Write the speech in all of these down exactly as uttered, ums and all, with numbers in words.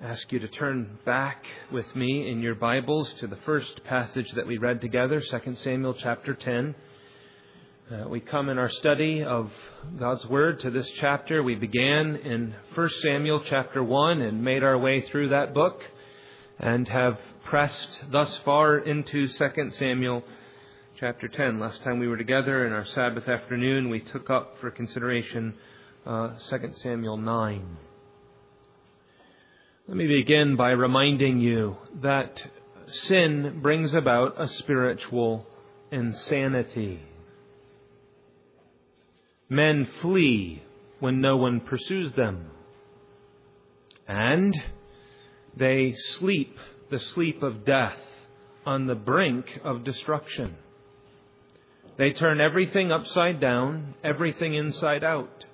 ask you to turn back with me in your Bibles to the first passage that we read together, Second Samuel chapter ten. Uh, we come in our study of God's Word to this chapter. We began in First Samuel chapter one and made our way through that book and have pressed thus far into Second Samuel chapter ten. Last time we were together in our Sabbath afternoon, we took up for consideration uh, Second Samuel nine. Let me begin by reminding you that sin brings about a spiritual insanity. Men flee when no one pursues them, and they sleep the sleep of death on the brink of destruction. They turn everything upside down, everything inside out.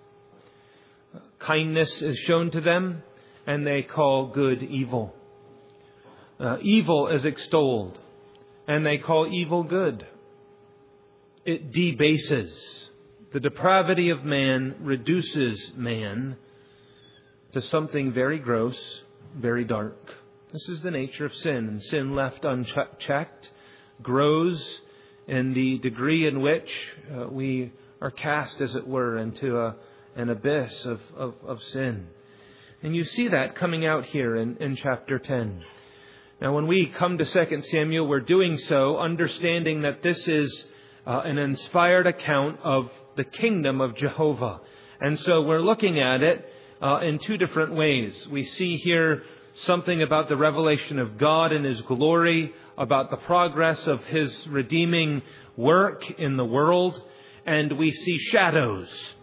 Kindness is shown to them, and they call good evil. Uh, evil is extolled, and they call evil good. It debases. The depravity of man reduces man to something very gross, very dark. This is the nature of sin, and sin left unchecked grows in the degree in which uh, we are cast, as it were, into a, an abyss of, of, of sin. And you see that coming out here in, in chapter ten. Now, when we come to Second Samuel, we're doing so understanding that this is uh, an inspired account of the kingdom of Jehovah. And so we're looking at it uh, in two different ways. We see here something about the revelation of God and His glory, about the progress of His redeeming work in the world, and we see shadows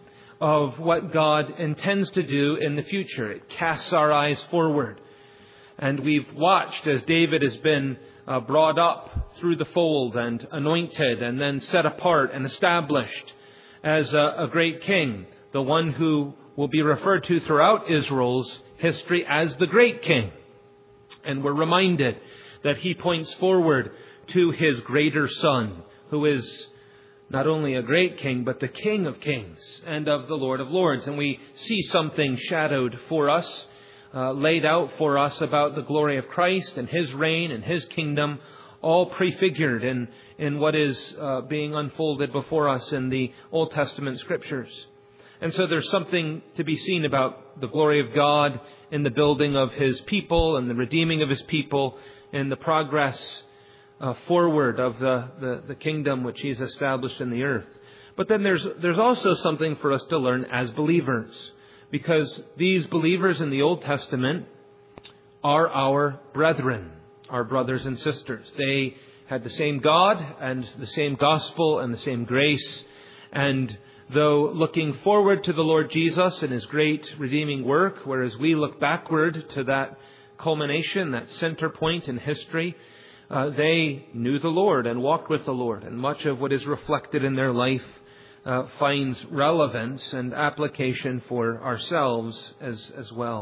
of what God intends to do in the future. It casts our eyes forward. And we've watched as David has been uh, brought up through the fold and anointed and then set apart and established as a, a great king, the one who will be referred to throughout Israel's history as the great king. And we're reminded that he points forward to his greater son, who is not only a great king, but the King of Kings and of the Lord of Lords. And we see something shadowed for us, uh, laid out for us about the glory of Christ and His reign and His kingdom, all prefigured in, in what is uh, being unfolded before us in the Old Testament Scriptures. And so there's something to be seen about the glory of God in the building of His people and the redeeming of His people and the progress Uh, forward of the, the, the kingdom which He's established in the earth. But then there's there's also something for us to learn as believers, because these believers in the Old Testament are our brethren, our brothers and sisters. They had the same God and the same gospel and the same grace. And though looking forward to the Lord Jesus and His great redeeming work, whereas we look backward to that culmination, that center point in history, Uh, they knew the Lord and walked with the Lord, and much of what is reflected in their life uh, finds relevance and application for ourselves as, as well.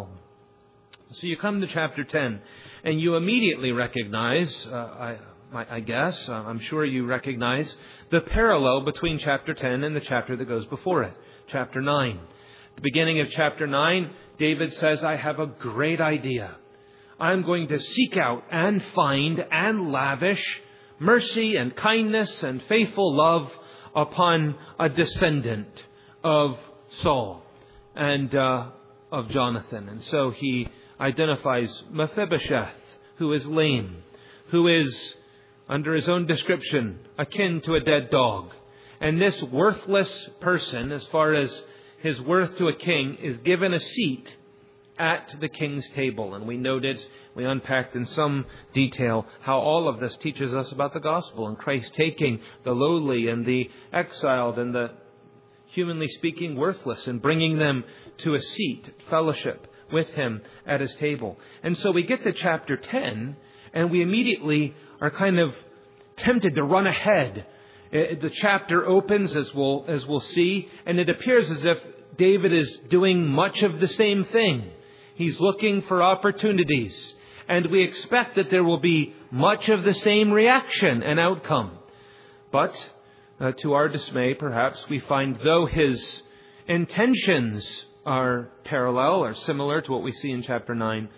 So you come to chapter ten, and you immediately recognize, uh, I, I, I guess, uh, I'm sure you recognize the parallel between chapter ten and the chapter that goes before it, chapter nine. At the beginning of chapter nine, David says, I have a great idea. I'm going to seek out and find and lavish mercy and kindness and faithful love upon a descendant of Saul and uh, of Jonathan. And so he identifies Mephibosheth, who is lame, who is, under his own description, akin to a dead dog. And this worthless person, as far as his worth to a king, is given a seat at the king's table. And we noted, we unpacked in some detail how all of this teaches us about the gospel and Christ taking the lowly and the exiled and the, humanly speaking, worthless and bringing them to a seat, fellowship with Him at His table. And so we get to chapter ten, and we immediately are kind of tempted to run ahead. The chapter opens, as we'll, as we'll see, and it appears as if David is doing much of the same thing. He's looking for opportunities, and we expect that there will be much of the same reaction and outcome. But uh, to our dismay, perhaps, we find though his intentions are parallel or similar to what we see in chapter nine,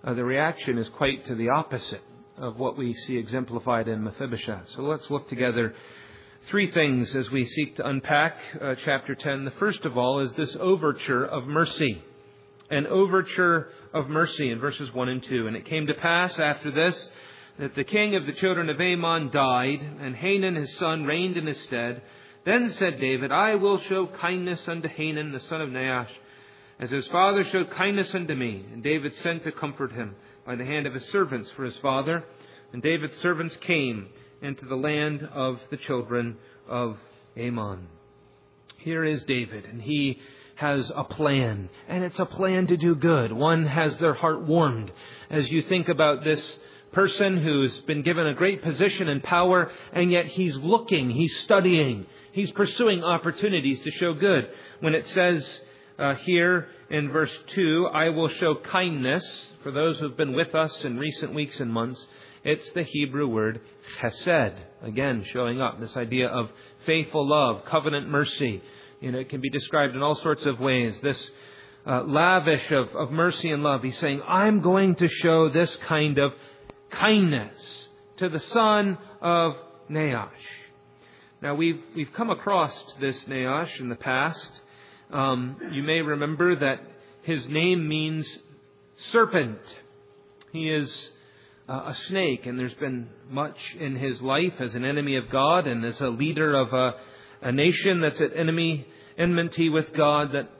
uh, the reaction is quite to the opposite of what we see exemplified in Mephibosheth. So let's look together three things as we seek to unpack uh, chapter ten. The first of all is this overture of mercy. An overture of mercy in verses one and two. And it came to pass after this that the king of the children of Ammon died, and Hanun his son reigned in his stead. Then said David, I will show kindness unto Hanun the son of Nahash, as his father showed kindness unto me. And David sent to comfort him by the hand of his servants for his father. And David's servants came into the land of the children of Ammon. Here is David, and he has a plan, and it's a plan to do good. One has their heart warmed as you think about this person who's been given a great position and power, and yet he's looking, he's studying, he's pursuing opportunities to show good. When it says uh, here in verse two, I will show kindness, for those who've been with us in recent weeks and months, it's the Hebrew word chesed, again showing up, this idea of faithful love, covenant mercy. You know, it can be described in all sorts of ways. This uh, lavish of, of mercy and love. He's saying, I'm going to show this kind of kindness to the son of Nahash. Now, we've we've come across this Nahash in the past. Um, you may remember that his name means serpent. He is uh, a snake, and there's been much in his life as an enemy of God and as a leader of a A nation that's at enemy, enmity with God that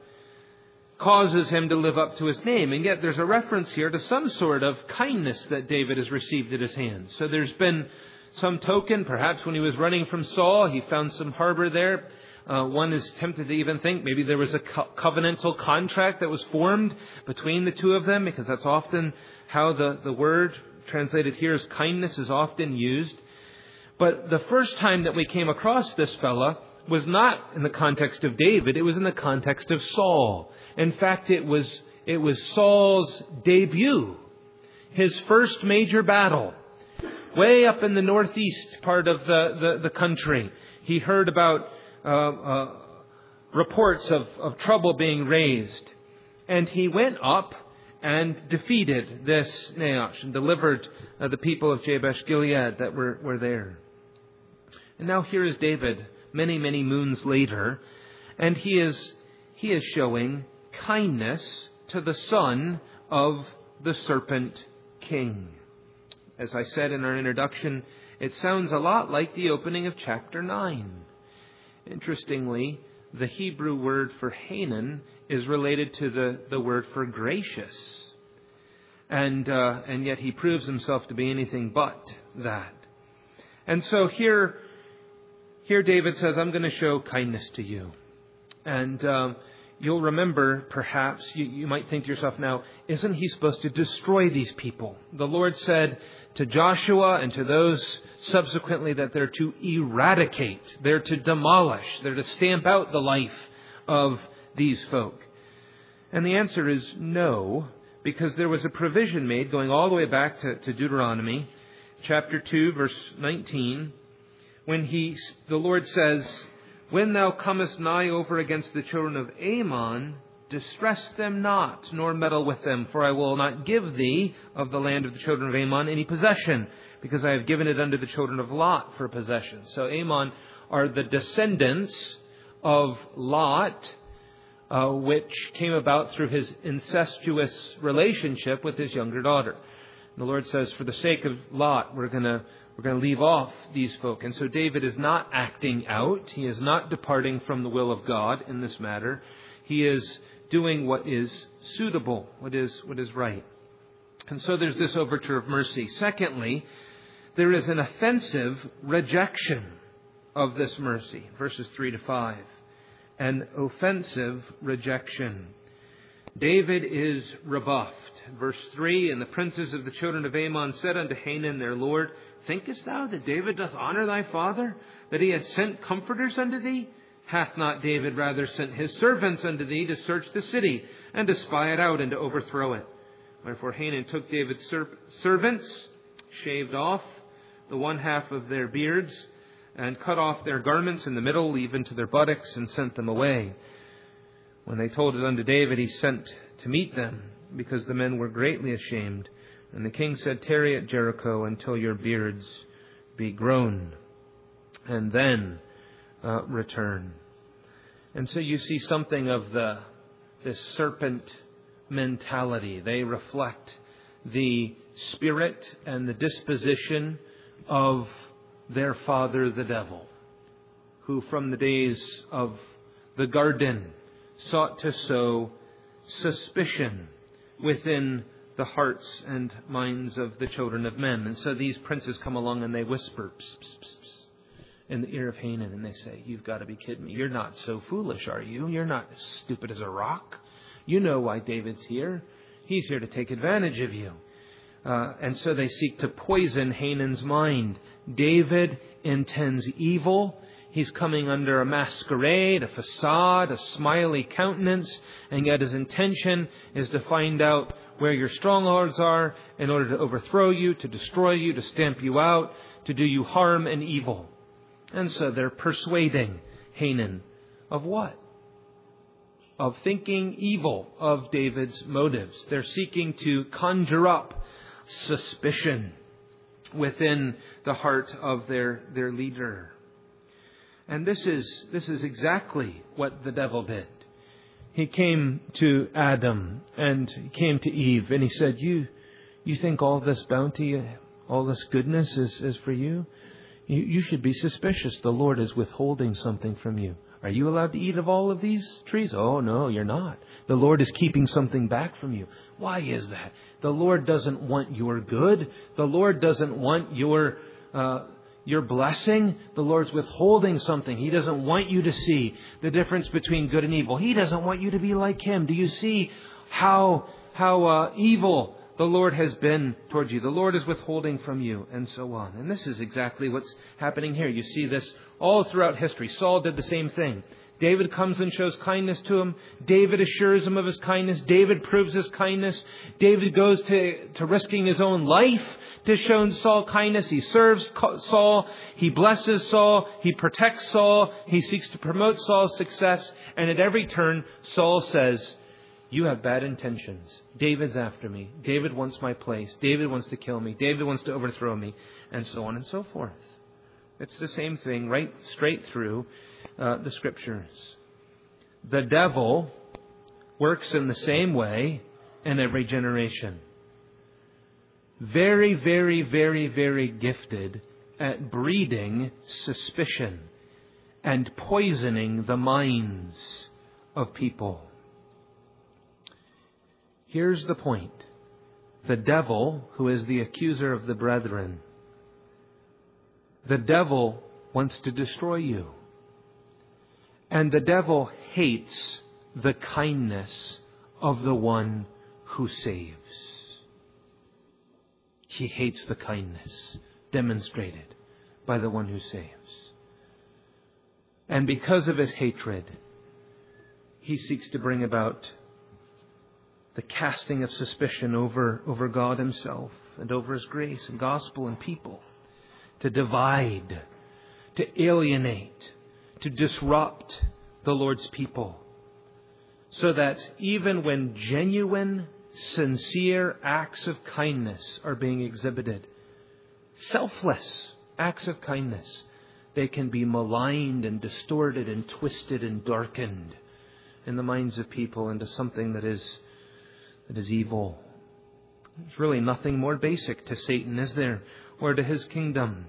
causes him to live up to his name. And yet there's a reference here to some sort of kindness that David has received at his hands. So there's been some token, perhaps when he was running from Saul, he found some harbor there. Uh, one is tempted to even think maybe there was a co- covenantal contract that was formed between the two of them, because that's often how the, the word translated here as kindness is often used. But the first time that we came across this fella was not in the context of David. It was in the context of Saul. In fact, it was it was Saul's debut, his first major battle, way up in the northeast part of the, the, the country. He heard about uh, uh, reports of, of trouble being raised. And he went up and defeated this Nahash and delivered uh, the people of Jabesh Gilead that were, were there. And now here is David, many, many moons later, and he is he is showing kindness to the son of the serpent king. As I said in our introduction, it sounds a lot like the opening of chapter nine. Interestingly, the Hebrew word for Hanun is related to the, the word for gracious. And, uh, and yet he proves himself to be anything but that. And so here... Here David says, I'm going to show kindness to you. And um, you'll remember, perhaps, you, you might think to yourself now, isn't he supposed to destroy these people? The Lord said to Joshua and to those subsequently that they're to eradicate, they're to demolish, they're to stamp out the life of these folk. And the answer is no, because there was a provision made going all the way back to, to Deuteronomy, chapter two, verse nineteen, when he, the Lord says, when thou comest nigh over against the children of Ammon, distress them not, nor meddle with them, for I will not give thee of the land of the children of Ammon any possession, because I have given it unto the children of Lot for possession. So Ammon are the descendants of Lot, uh, which came about through his incestuous relationship with his younger daughter. And the Lord says, for the sake of Lot, we're going to We're going to leave off these folk. And so David is not acting out. He is not departing from the will of God in this matter. He is doing what is suitable, what is what is right. And so there's this overture of mercy. Secondly, there is an offensive rejection of this mercy. Verses three to five. An offensive rejection. David is rebuffed. Verse three, and the princes of the children of Ammon said unto Hanun their lord, thinkest thou that David doth honor thy father, that he hath sent comforters unto thee? Hath not David rather sent his servants unto thee to search the city, and to spy it out, and to overthrow it? Wherefore Hanun took David's ser- servants, shaved off the one half of their beards, and cut off their garments in the middle, even to their buttocks, and sent them away. When they told it unto David, he sent to meet them. because the men were greatly ashamed. And the king said, "Tarry at Jericho until your beards be grown, and then uh, return." And so you see something of the this serpent mentality. They reflect the spirit and the disposition of their father, the devil, who from the days of the garden sought to sow suspicion within the hearts and minds of the children of men. And so these princes come along and they whisper pss, pss, pss, pss, in the ear of Hanan, and they say, "You've got to be kidding me. You're not so foolish, are you? You're not as stupid as a rock. You know why David's here. He's here to take advantage of you." Uh, and so they seek to poison Hanan's mind. David intends evil. He's coming under a masquerade, a facade, a smiley countenance, and yet his intention is to find out where your strongholds are in order to overthrow you, to destroy you, to stamp you out, to do you harm and evil. And so they're persuading Hanan of what? Of thinking evil of David's motives. They're seeking to conjure up suspicion within the heart of their, their leader. And this is this is exactly what the devil did. He came to Adam and he came to Eve and he said, You you think all this bounty, all this goodness is, is for you? you? You should be suspicious. The Lord is withholding something from you. Are you allowed to eat of all of these trees? Oh, no, you're not. The Lord is keeping something back from you. Why is that? The Lord doesn't want your good. The Lord doesn't want your uh, your blessing. The Lord's withholding something. He doesn't want you to see the difference between good and evil. He doesn't want you to be like Him. Do you see how how uh, evil the Lord has been towards you? The Lord is withholding from you, and so on. And this is exactly what's happening here. You see this all throughout history. Saul did the same thing. David comes and shows kindness to him. David assures him of his kindness. David proves his kindness. David goes to, to risking his own life to show Saul kindness. He serves Saul. He blesses Saul. He protects Saul. He seeks to promote Saul's success. And at every turn, Saul says, "You have bad intentions. David's after me. David wants my place. David wants to kill me. David wants to overthrow me," and so on and so forth. It's the same thing right straight through uh, the Scriptures. The devil works in the same way in every generation. Very, very, very, very gifted at breeding suspicion and poisoning the minds of people. Here's the point. The devil, who is the accuser of the brethren, the devil wants to destroy you. And the devil hates the kindness of the one who saves. He hates the kindness demonstrated by the one who saves. And because of his hatred, he seeks to bring about the casting of suspicion over, over God Himself and over His grace and gospel and people, to divide, to alienate, to disrupt the Lord's people, so that even when genuine, sincere acts of kindness are being exhibited, selfless acts of kindness, they can be maligned and distorted and twisted and darkened in the minds of people into something that is that is evil. There's really nothing more basic to Satan, is there, or to his kingdom.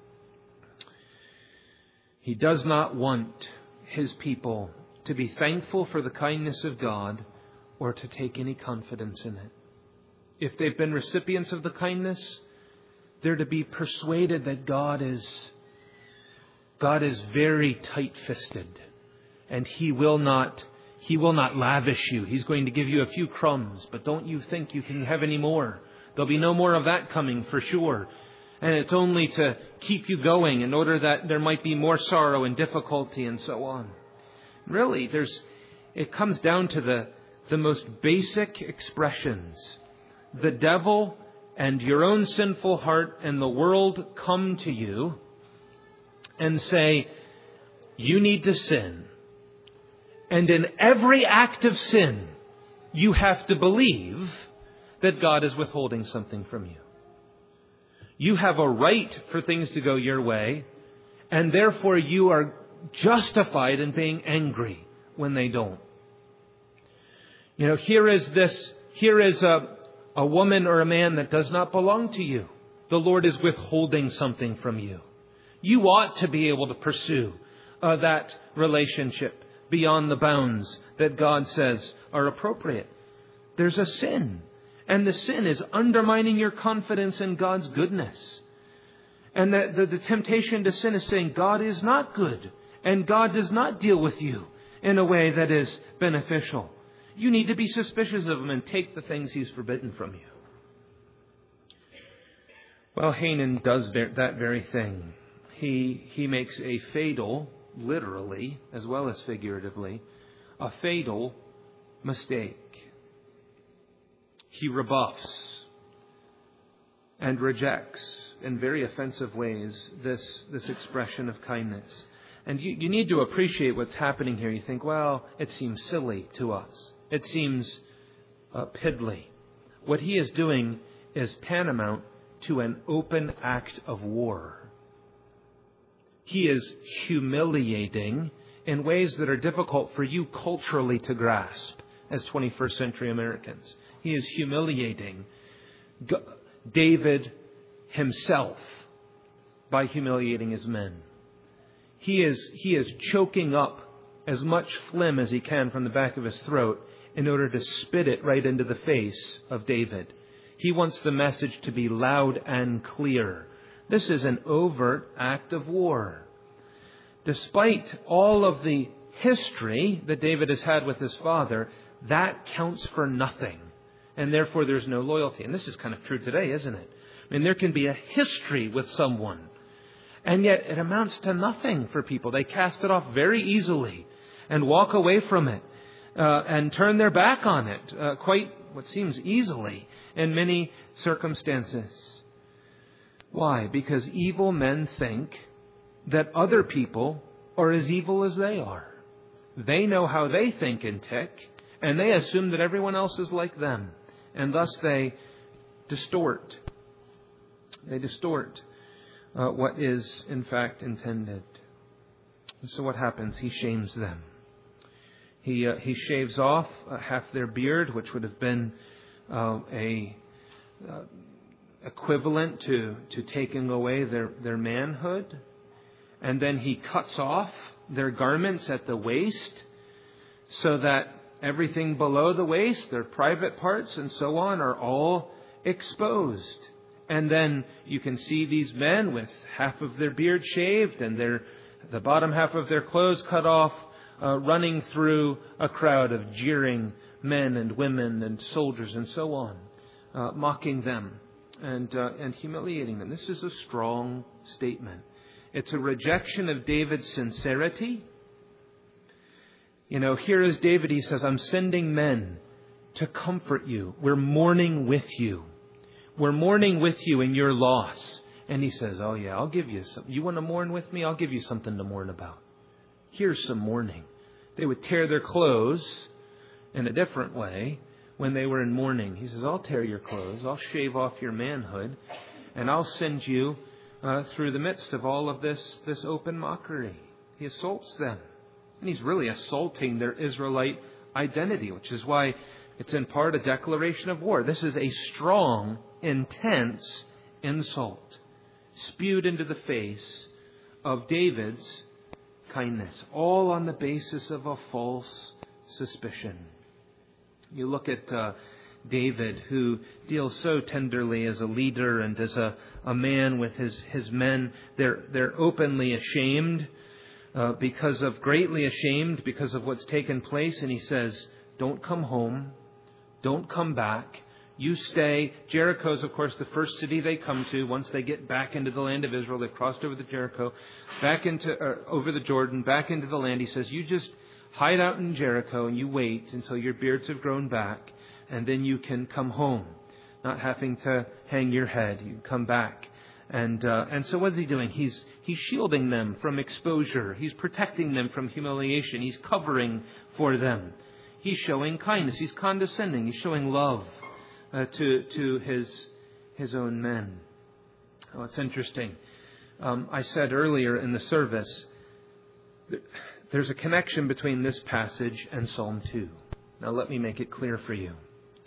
He does not want his people to be thankful for the kindness of God or to take any confidence in it. If they've been recipients of the kindness, they're to be persuaded that God is God is very tight-fisted, and He will not He will not lavish you. He's going to give you a few crumbs, but don't you think you can have any more. There'll be no more of that coming for sure. And it's only to keep you going in order that there might be more sorrow and difficulty and so on. Really, there's it comes down to the, the most basic expressions. The devil and your own sinful heart and the world come to you and say, you need to sin. And in every act of sin, you have to believe that God is withholding something from you. You have a right for things to go your way, and therefore you are justified in being angry when they don't. You know, here is this, here is a, a woman or a man that does not belong to you. The Lord is withholding something from you. You ought to be able to pursue uh, that relationship beyond the bounds that God says are appropriate. There's a sin. And the sin is undermining your confidence in God's goodness. And the, the, the temptation to sin is saying God is not good. And God does not deal with you in a way that is beneficial. You need to be suspicious of Him and take the things He's forbidden from you. Well, Hanan does that very thing. He, he makes a fatal, literally as well as figuratively, a fatal mistake. He rebuffs and rejects in very offensive ways this, this expression of kindness. And you, you need to appreciate what's happening here. You think, well, it seems silly to us. It seems uh, piddly. What he is doing is tantamount to an open act of war. He is humiliating in ways that are difficult for you culturally to grasp as twenty-first century Americans. He is humiliating David himself by humiliating his men. He is, he is choking up as much phlegm as he can from the back of his throat in order to spit it right into the face of David. He wants the message to be loud and clear. This is an overt act of war. Despite all of the history that David has had with his father, that counts for nothing. And therefore there's no loyalty. And this is kind of true today, isn't it? I mean, there can be a history with someone, and yet it amounts to nothing for people. They cast it off very easily and walk away from it uh, and turn their back on it uh, quite what seems easily in many circumstances. Why? Because evil men think that other people are as evil as they are. They know how they think and tick, and they assume that everyone else is like them. And thus they distort. They distort uh, what is in fact intended. And so what happens? He shames them. He uh, he shaves off uh, half their beard, which would have been uh, a uh, equivalent to, to taking away their, their manhood. And then he cuts off their garments at the waist so that everything below the waist, their private parts and so on, are all exposed. And then you can see these men with half of their beard shaved and their the bottom half of their clothes cut off, uh, running through a crowd of jeering men and women and soldiers and so on, uh, mocking them and uh, and humiliating them. This is a strong statement. It's a rejection of David's sincerity. You know, here is David. He says, I'm sending men to comfort you. We're mourning with you. We're mourning with you in your loss. And he says, oh yeah, I'll give you some. You want to mourn with me? I'll give you something to mourn about. Here's some mourning. They would tear their clothes in a different way when they were in mourning. He says, I'll tear your clothes. I'll shave off your manhood. And I'll send you uh, through the midst of all of this, this open mockery. He assaults them. And he's really assaulting their Israelite identity, which is why it's in part a declaration of war. This is a strong, intense insult spewed into the face of David's kindness, all on the basis of a false suspicion. You look at uh, David, who deals so tenderly as a leader and as a, a man with his, his men. They're, they're openly ashamed. Uh, because of greatly ashamed because of what's taken place. And he says, don't come home. Don't come back. You stay. Jericho is, of course, the first city they come to. Once they get back into the land of Israel, they've crossed over the Jericho, back into uh, over the Jordan, back into the land. He says, you just hide out in Jericho and you wait until your beards have grown back, and then you can come home, not having to hang your head. You come back. And uh, and so what is he doing? He's he's shielding them from exposure. He's protecting them from humiliation. He's covering for them. he's showing kindness. He's condescending. He's showing love uh, to to his his own men. Oh, it's interesting. Um, I said earlier in the service, there's a connection between this passage and Psalm two. Now let me make it clear for you.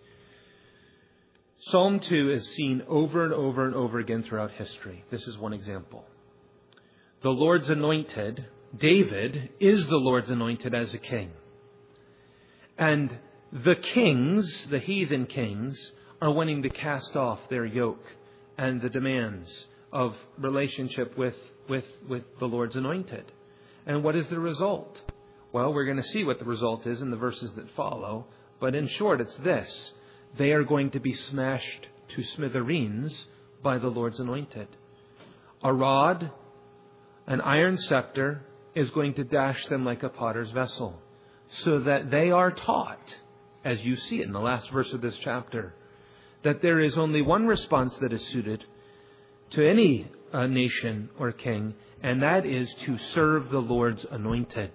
Psalm two is seen over and over and over again throughout history. This is one example. The Lord's anointed, David, is the Lord's anointed as a king. And the kings, the heathen kings, are wanting to cast off their yoke and the demands of relationship with, with, with the Lord's anointed. And what is the result? Well, we're going to see what the result is in the verses that follow. But in short, it's this. They are going to be smashed to smithereens by the Lord's anointed. A rod, an iron scepter, is going to dash them like a potter's vessel. So that they are taught, as you see it in the last verse of this chapter, that there is only one response that is suited to any uh, nation or king, and that is to serve the Lord's anointed.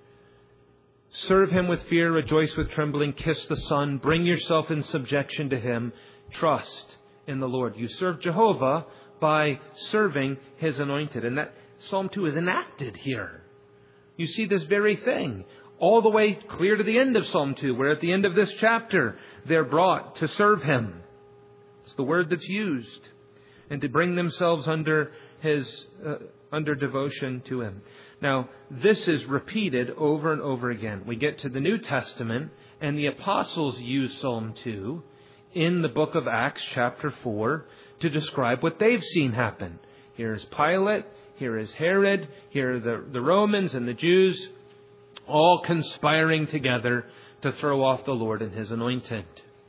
Serve Him with fear, rejoice with trembling, kiss the Son, bring yourself in subjection to Him, trust in the Lord. You serve Jehovah by serving His anointed. And that Psalm two is enacted here. You see this very thing all the way clear to the end of Psalm two, where at the end of this chapter, they're brought to serve Him. It's the word that's used. And to bring themselves under His, uh, under devotion to Him. Now, this is repeated over and over again. We get to the New Testament, and the apostles use Psalm two in the book of Acts, chapter four, to describe what they've seen happen. Here's Pilate, here is Herod, here are the, the Romans and the Jews, all conspiring together to throw off the Lord and His anointed.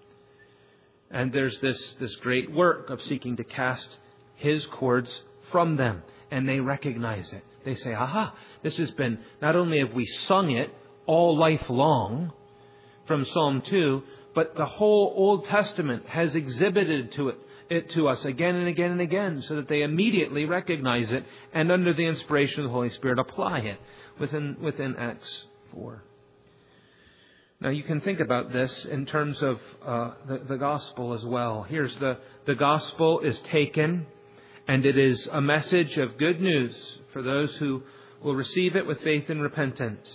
And there's this, this great work of seeking to cast His cords from them. And they recognize it. They say, aha, this has been, not only have we sung it all life long from Psalm two, but the whole Old Testament has exhibited to it, it to us again and again and again, so that they immediately recognize it and under the inspiration of the Holy Spirit apply it within, within Acts four. Now you can think about this in terms of uh, the, the gospel as well. Here's the, the gospel is taken, and it is a message of good news for those who will receive it with faith and repentance.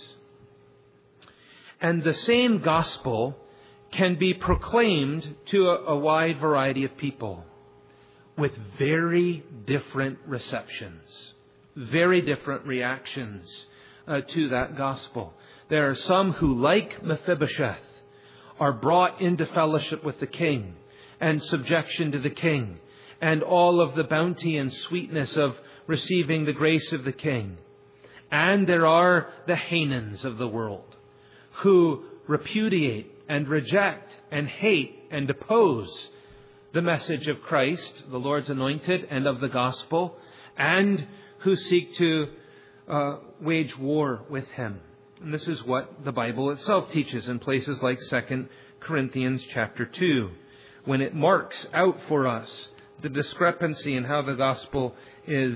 And the same gospel can be proclaimed to a, a wide variety of people with very different receptions, very different reactions uh, to that gospel. There are some who, like Mephibosheth, are brought into fellowship with the king and subjection to the king and all of the bounty and sweetness of receiving the grace of the king. And there are the Hanans of the world who repudiate and reject and hate and oppose the message of Christ, the Lord's anointed, and of the gospel, and who seek to uh, wage war with Him. And this is what the Bible itself teaches in places like Second Corinthians chapter two, when it marks out for us the discrepancy in how the gospel is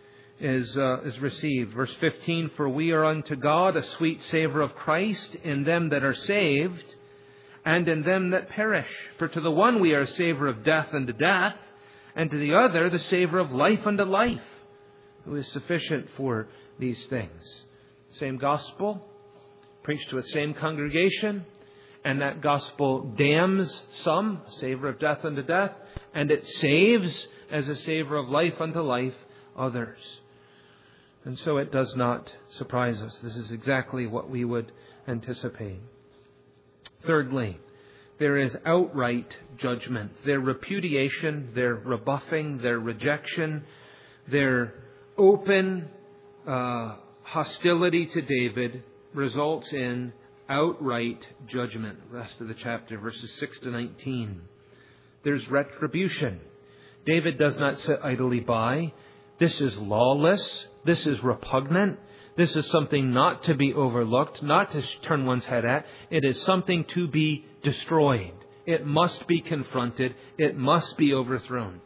is uh, is received. Verse fifteen, for we are unto God a sweet savour of Christ in them that are saved and in them that perish. For to the one we are a savour of death unto death, and to the other the savour of life unto life, who is sufficient for these things. Same gospel, preached to a same congregation, and that gospel damns some, a savour of death unto death, and it saves as a savour of life unto life others. And so it does not surprise us. This is exactly what we would anticipate. Thirdly, there is outright judgment. Their repudiation, their rebuffing, their rejection, their open uh, hostility to David results in outright judgment. The rest of the chapter, verses six to nineteen. There's retribution. David does not sit idly by. This is lawless. This is repugnant. This is something not to be overlooked, not to turn one's head at. It is something to be destroyed. It must be confronted. It must be overthrown.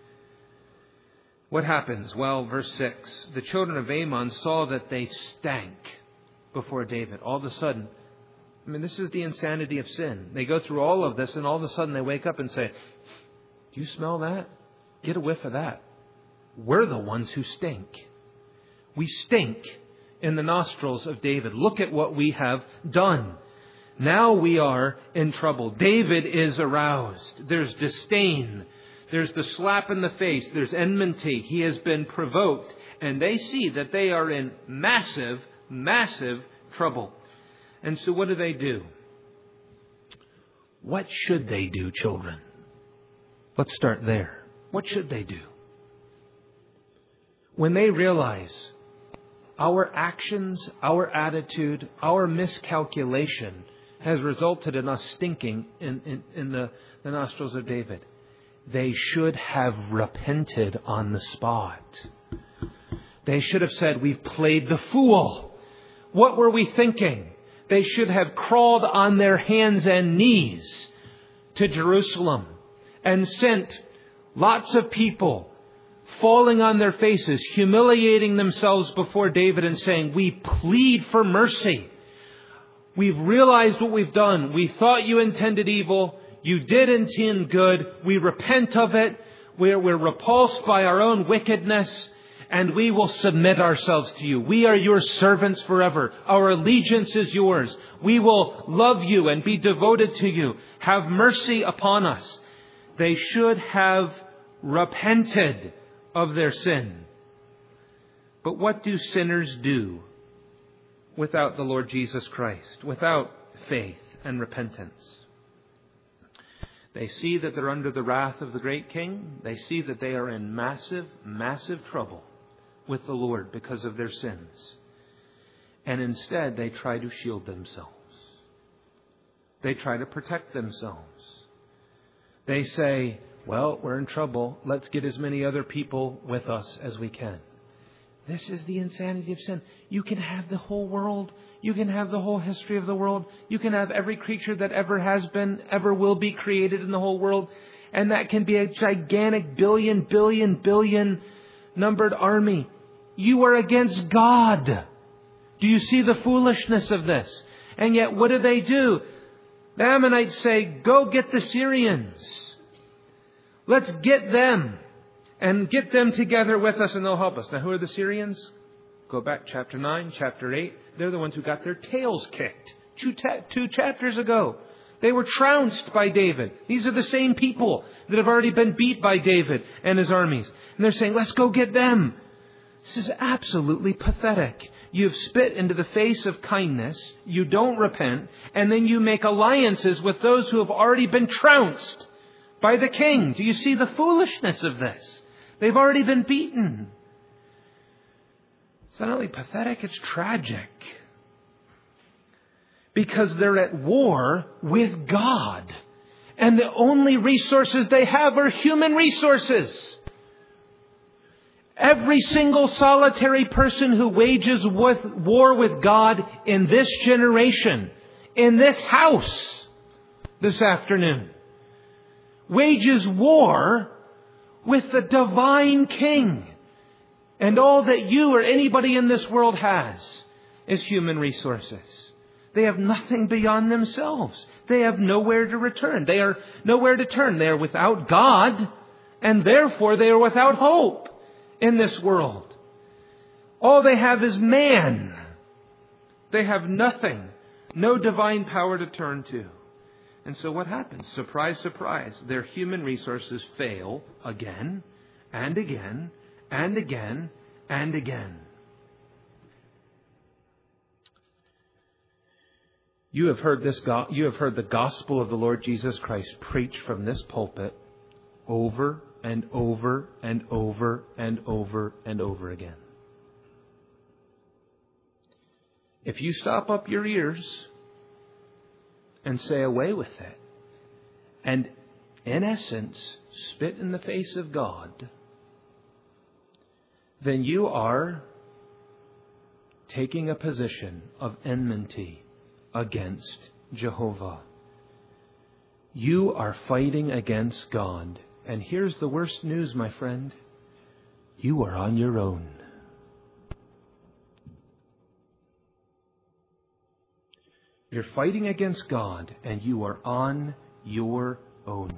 What happens? Well, verse six, the children of Ammon saw that they stank before David. All of a sudden, I mean, this is the insanity of sin. They go through all of this and all of a sudden they wake up and say, do you smell that? Get a whiff of that. We're the ones who stink. We stink in the nostrils of David. Look at what we have done. Now we are in trouble. David is aroused. There's disdain. There's the slap in the face. There's enmity. He has been provoked. And they see that they are in massive, massive trouble. And so what do they do? What should they do, children? Let's start there. What should they do? When they realize our actions, our attitude, our miscalculation has resulted in us stinking in, in, in the, the nostrils of David, they should have repented on the spot. They should have said, we've played the fool. What were we thinking? They should have crawled on their hands and knees to Jerusalem and sent lots of people falling on their faces, humiliating themselves before David and saying, we plead for mercy. We've realized what we've done. We thought you intended evil. You did intend good. We repent of it. We're, we're repulsed by our own wickedness. And we will submit ourselves to you. We are your servants forever. Our allegiance is yours. We will love you and be devoted to you. Have mercy upon us. They should have repented of their sin. But what do sinners do without the Lord Jesus Christ, without faith and repentance? They see that they're under the wrath of the great King. They see that they are in massive, massive trouble with the Lord because of their sins. And instead, they try to shield themselves. They try to protect themselves. They say, well, we're in trouble. Let's get as many other people with us as we can. This is the insanity of sin. You can have the whole world. You can have the whole history of the world. You can have every creature that ever has been, ever will be created in the whole world. And that can be a gigantic billion, billion, billion numbered army. You are against God. Do you see the foolishness of this? And yet, what do they do? The Ammonites say, go get the Syrians. Let's get them and get them together with us and they'll help us. Now, who are the Syrians? Go back chapter nine, chapter eight. They're the ones who got their tails kicked two, ta- two chapters ago. They were trounced by David. These are the same people that have already been beat by David and his armies. And they're saying, let's go get them. This is absolutely pathetic. You've spit into the face of kindness. You don't repent. And then you make alliances with those who have already been trounced by the king. Do you see the foolishness of this? They've already been beaten. It's not only pathetic, it's tragic. Because they're at war with God. And the only resources they have are human resources. Every single solitary person who wages with war with God in this generation, in this house this afternoon, wages war with the divine King. And all that you or anybody in this world has is human resources. They have nothing beyond themselves. They have nowhere to return. They are nowhere to turn. They are without God, and therefore they are without hope in this world. All they have is man. They have nothing, no divine power to turn to. And so what happens? Surprise, surprise. Their human resources fail again and again and again and again. You have heard this. Go- you have heard the gospel of the Lord Jesus Christ preached from this pulpit over and over and over and over and over again. If you stop up your ears and say away with it, and in essence spit in the face of God, then you are taking a position of enmity against Jehovah. You are fighting against God. And here's the worst news, my friend. You are on your own. You're fighting against God, and you are on your own.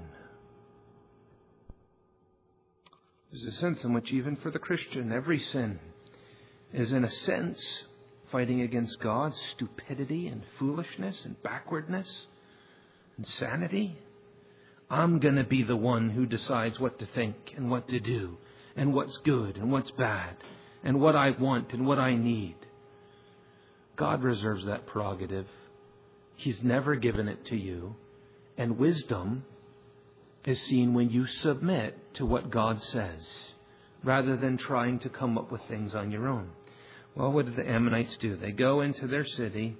There's a sense in which even for the Christian, every sin is in a sense fighting against God's stupidity and foolishness and backwardness, insanity. I'm going to be the one who decides what to think and what to do and what's good and what's bad and what I want and what I need. God reserves that prerogative. He's never given it to you. And wisdom is seen when you submit to what God says rather than trying to come up with things on your own. Well, what did the Ammonites do? They go into their city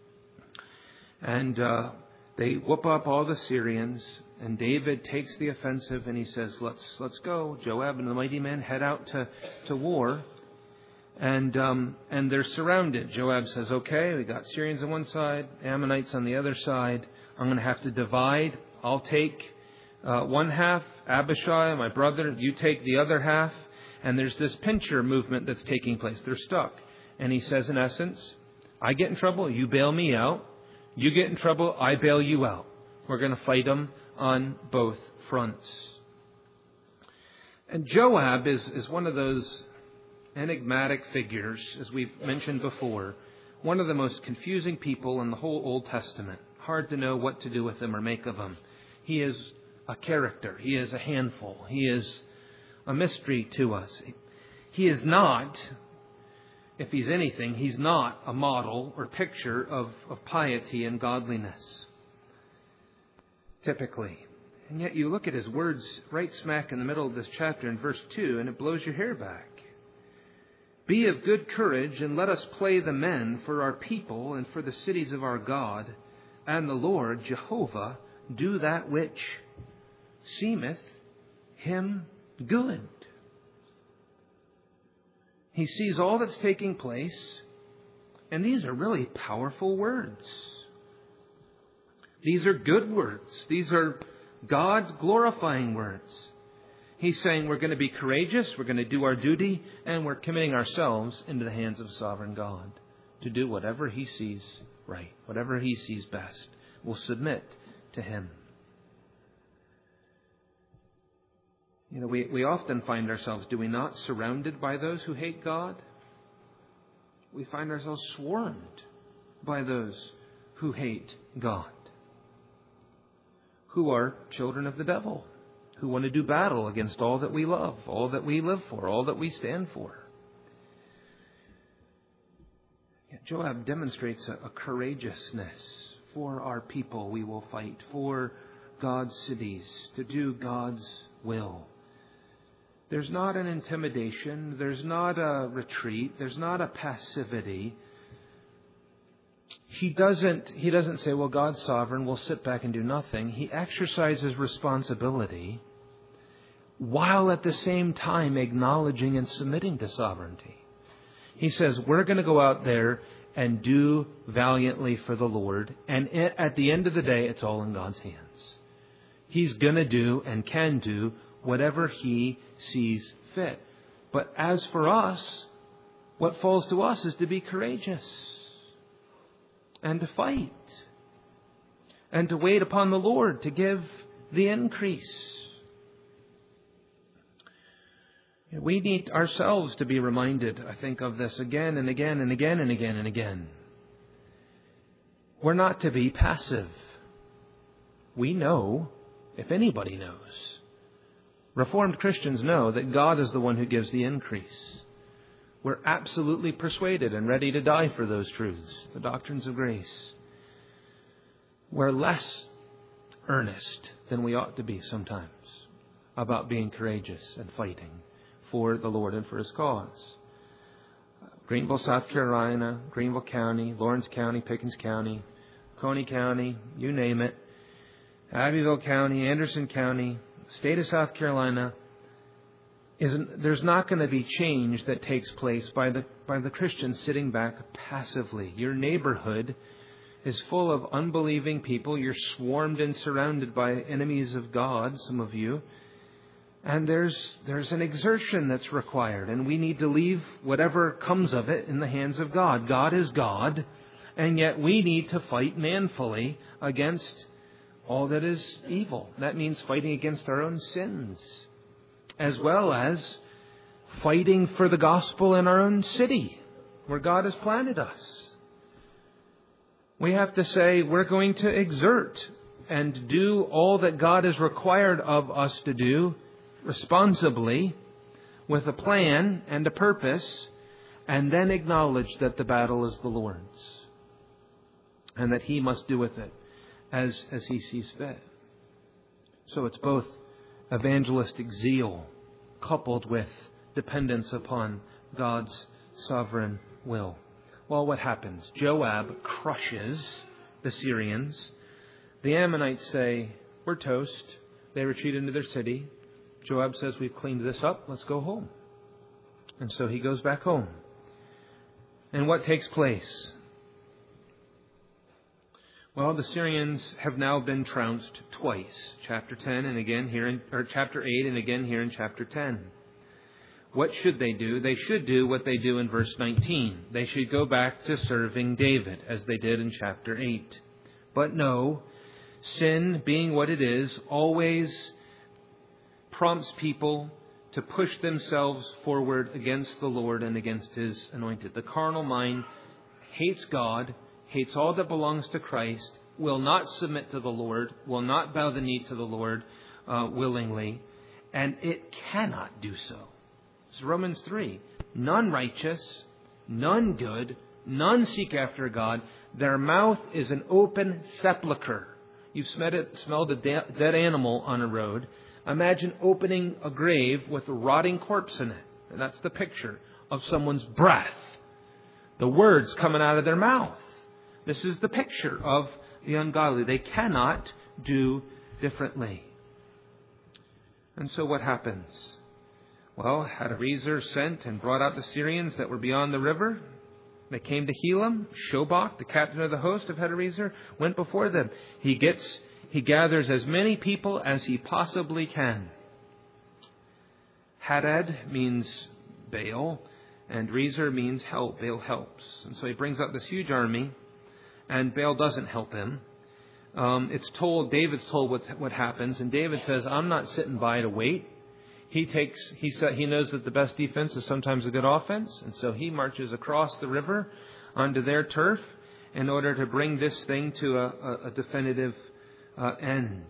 and uh, they whoop up all the Syrians. And David takes the offensive and he says, let's let's go. Joab and the mighty men head out to, to war. And um, and they're surrounded. Joab says, okay, we got Syrians on one side, Ammonites on the other side. I'm going to have to divide. I'll take uh, one half. Abishai, my brother, you take the other half. And there's this pincher movement that's taking place. They're stuck. And he says, in essence, I get in trouble, you bail me out. You get in trouble, I bail you out. We're going to fight them on both fronts. And Joab is, is one of those enigmatic figures, as we've mentioned before. One of the most confusing people in the whole Old Testament. Hard to know what to do with him or make of him. He is a character. He is a handful. He is a mystery to us. He is not, if he's anything, he's not a model or picture of, of piety and godliness. Typically. And yet you look at his words right smack in the middle of this chapter in verse two, and it blows your hair back. Be of good courage, and let us play the men for our people and for the cities of our God, and the Lord, Jehovah, do that which seemeth him good. He sees all that's taking place, and these are really powerful words. These are good words. These are God-glorifying words. He's saying we're going to be courageous, we're going to do our duty, and we're committing ourselves into the hands of sovereign God to do whatever He sees right, whatever He sees best. We'll submit to Him. You know, we, we often find ourselves, do we not, surrounded by those who hate God? We find ourselves swarmed by those who hate God, who are children of the devil, who want to do battle against all that we love, all that we live for, all that we stand for. Yet Joab demonstrates a, a courageousness. For our people we will fight, for God's cities, to do God's will. There's not an intimidation, there's not a retreat, there's not a passivity. He doesn't, he doesn't say, well, God's sovereign, we'll sit back and do nothing. He exercises responsibility while at the same time acknowledging and submitting to sovereignty. He says, we're going to go out there and do valiantly for the Lord. And at the end of the day, it's all in God's hands. He's going to do and can do whatever He sees fit. But as for us, what falls to us is to be courageous and to fight and to wait upon the Lord to give the increase. We need ourselves to be reminded, I think, of this again and again and again and again and again. We're not to be passive. We know, if anybody knows, Reformed Christians know that God is the one who gives the increase. We're absolutely persuaded and ready to die for those truths, the doctrines of grace. We're less earnest than we ought to be sometimes about being courageous and fighting for the Lord and for His cause. Greenville, South Carolina, Greenville County, Lawrence County, Pickens County, Coney County, you name it, Abbeville County, Anderson County, state of South Carolina, isn't, there's not going to be change that takes place by the by the Christians sitting back passively. Your neighborhood is full of unbelieving people. You're swarmed and surrounded by enemies of God, some of you. And there's there's an exertion that's required. And we need to leave whatever comes of it in the hands of God. God is God. And yet we need to fight manfully against all that is evil. That means fighting against our own sins, as well as fighting for the gospel in our own city, where God has planted us. We have to say we're going to exert and do all that God has required of us to do responsibly, with a plan and a purpose, and then acknowledge that the battle is the Lord's and that He must do with it as, as He sees fit. So it's both evangelistic zeal coupled with dependence upon God's sovereign will. Well, what happens? Joab crushes the Syrians. The Ammonites say, we're toast. They retreat into their city. Joab says, we've cleaned this up. Let's go home. And so he goes back home. And what takes place? Well, the Syrians have now been trounced twice. Chapter ten and again here in, or chapter eight and again here in chapter ten. What should they do? They should do what they do in verse nineteen. They should go back to serving David, as they did in chapter eight. But no, sin, being what it is, always prompts people to push themselves forward against the Lord and against His anointed. The carnal mind hates God, hates all that belongs to Christ, will not submit to the Lord, will not bow the knee to the Lord uh, willingly, and it cannot do so. It's Romans three. None righteous, none good, none seek after God. Their mouth is an open sepulchre. You've smelled, it, smelled a de- dead animal on a road. Imagine opening a grave with a rotting corpse in it. And that's the picture of someone's breath. The words coming out of their mouth. This is the picture of the ungodly. They cannot do differently. And so what happens? Well, Hadarezer sent and brought out the Syrians that were beyond the river. They came to Helam. Shobach, the captain of the host of Hadarezer, went before them. He gets, he gathers as many people as he possibly can. Hadad means Baal, and Rezer means help. Baal helps. And so he brings up this huge army, and Baal doesn't help him. Um, it's told, David's told what, what happens, and David says, I'm not sitting by to wait. He takes. He said he knows that the best defense is sometimes a good offense, and so he marches across the river onto their turf in order to bring this thing to a, a, a definitive uh, end.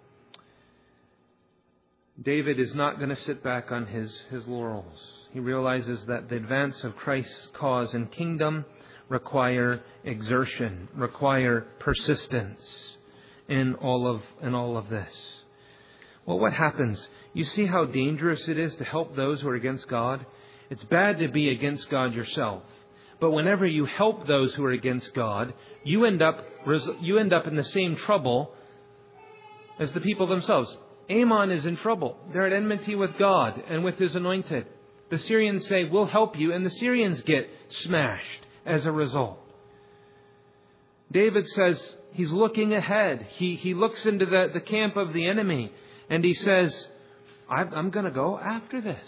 David is not going to sit back on his, his laurels. He realizes that the advance of Christ's cause and kingdom require exertion, require persistence in all of in all of this. Well, what happens? You see how dangerous it is to help those who are against God? It's bad to be against God yourself. But whenever you help those who are against God, you end up you end up in the same trouble as the people themselves. Ammon is in trouble. They're at enmity with God and with His anointed. The Syrians say, we'll help you, and the Syrians get smashed as a result. David says he's looking ahead. He, he looks into the, the camp of the enemy, and he says, I'm going to go after this.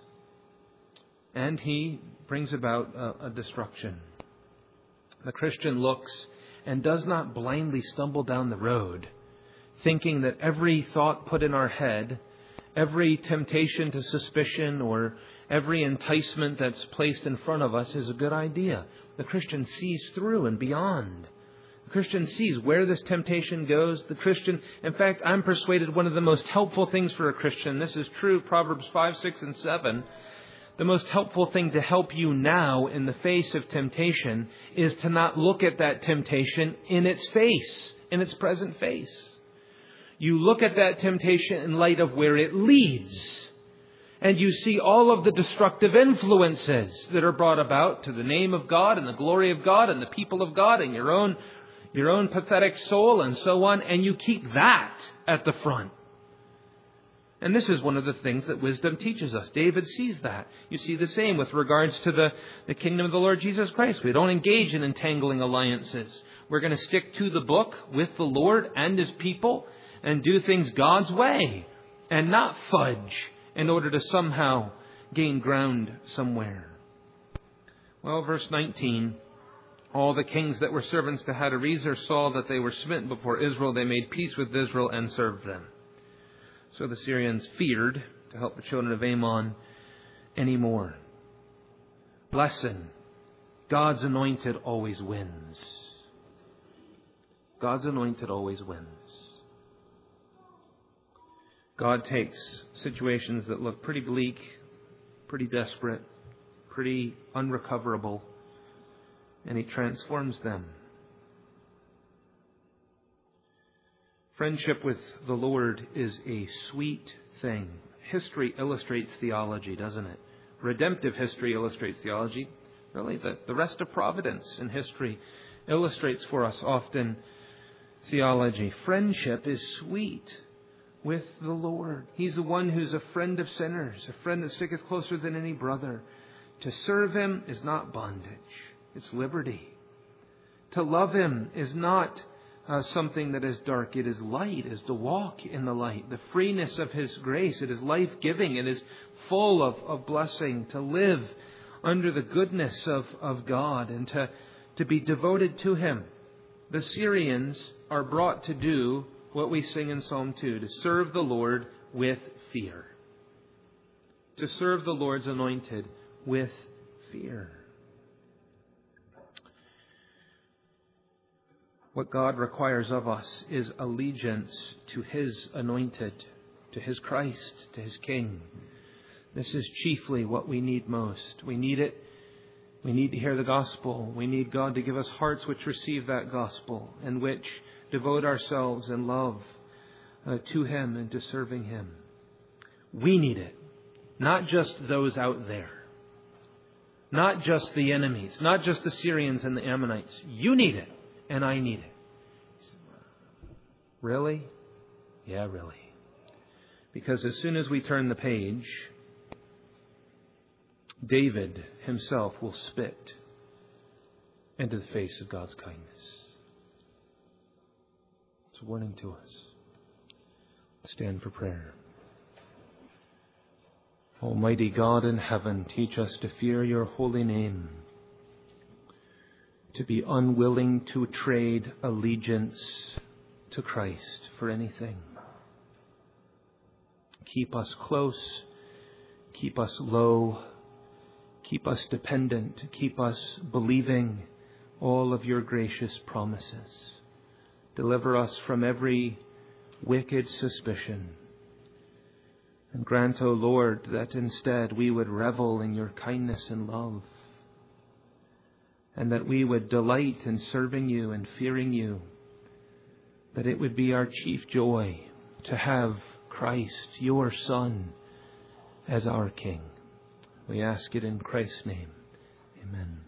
And he brings about a, a destruction. The Christian looks and does not blindly stumble down the road, thinking that every thought put in our head, every temptation to suspicion, or every enticement that's placed in front of us is a good idea. The Christian sees through and beyond. The Christian sees where this temptation goes. The Christian, in fact, I'm persuaded one of the most helpful things for a Christian, this is true, Proverbs five, six, and seven, the most helpful thing to help you now in the face of temptation is to not look at that temptation in its face, in its present face. You look at that temptation in light of where it leads. And you see all of the destructive influences that are brought about to the name of God and the glory of God and the people of God and your own your own pathetic soul and so on, and you keep that at the front. And this is one of the things that wisdom teaches us. David sees that. You see the same with regards to the, the kingdom of the Lord Jesus Christ. We don't engage in entangling alliances. We're going to stick to the book with the Lord and His people and do things God's way and not fudge in order to somehow gain ground somewhere. Well, verse nineteen, All the kings that were servants to Hadarezer saw that they were smitten before Israel. They made peace with Israel and served them. So the Syrians feared to help the children of Ammon anymore. Lesson: God's anointed always wins. God's anointed always wins. God takes situations that look pretty bleak, pretty desperate, pretty unrecoverable, and He transforms them. Friendship with the Lord is a sweet thing. History illustrates theology, doesn't it? Redemptive history illustrates theology. Really, the, the rest of providence in history illustrates for us often theology. Friendship is sweet with the Lord. He's the one who's a friend of sinners, a friend that sticketh closer than any brother. To serve Him is not bondage, it's liberty. To love Him is not uh, something that is dark, it is light, it is to walk in the light. The freeness of His grace, it is life-giving, it is full of, of blessing. To live under the goodness of, of God and to, to be devoted to Him. The Syrians are brought to do what we sing in Psalm two, to serve the Lord with fear. To serve the Lord's anointed with fear. What God requires of us is allegiance to His anointed, to His Christ, to His King. This is chiefly what we need most. We need it. We need to hear the gospel. We need God to give us hearts which receive that gospel and which devote ourselves in love uh, to Him and to serving Him. We need it. Not just those out there. Not just the enemies. Not just the Syrians and the Ammonites. You need it. And I need it. Really? Yeah, really. Because as soon as we turn the page, David himself will spit into the face of God's kindness. It's a warning to us. Stand for prayer. Almighty God in heaven, teach us to fear Your holy name, to be unwilling to trade allegiance to Christ for anything. Keep us close, keep us low, keep us dependent, keep us believing all of Your gracious promises. Deliver us from every wicked suspicion. And grant, O Lord, that instead we would revel in Your kindness and love, and that we would delight in serving You and fearing You, that it would be our chief joy to have Christ, Your Son, as our King. We ask it in Christ's name. Amen.